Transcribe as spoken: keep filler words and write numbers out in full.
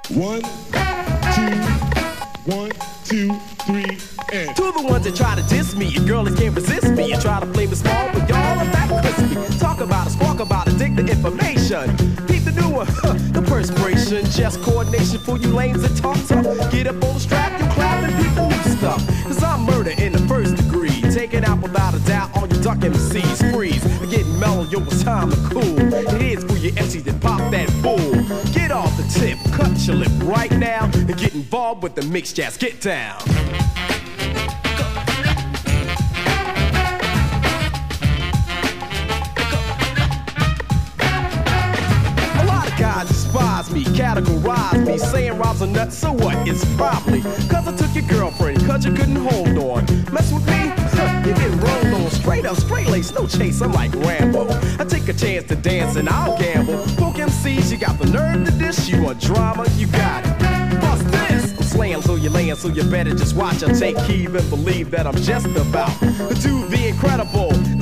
One, two, one, two, three, and to the ones that try to diss me, and girlies can't resist me, and try to play me small, but y'all are that crispy. Talk about it, spark about it, dig the information. Peep the new one, huh, the perspiration, just coordination for you lames that talk tough. Get up on the strap, you clap and peep the new stuff. Cause I'm murder in the first degree, take it out without a doubt on your duck M Cs. Freeze, getting mellow, yo, it's time to cool. It is for your M Cs that pop that bull. Get off the tip, cut your lip right now, and get involved with the mix jazz. Get down. God despise me, categorize me, saying Rob's a nut, so what? It's probably cause I took your girlfriend, cause you couldn't hold on. Mess with me? Huh, you get rolled on. Straight up, straight lace, no chase, I'm like Rambo. I take a chance to dance and I'll gamble. Poke M Cs, you got the nerve to dish, you want drama, you got it. Bust this! I'm slaying so you're laying, so you better just watch. I take heed and believe that I'm just about to do the incredible.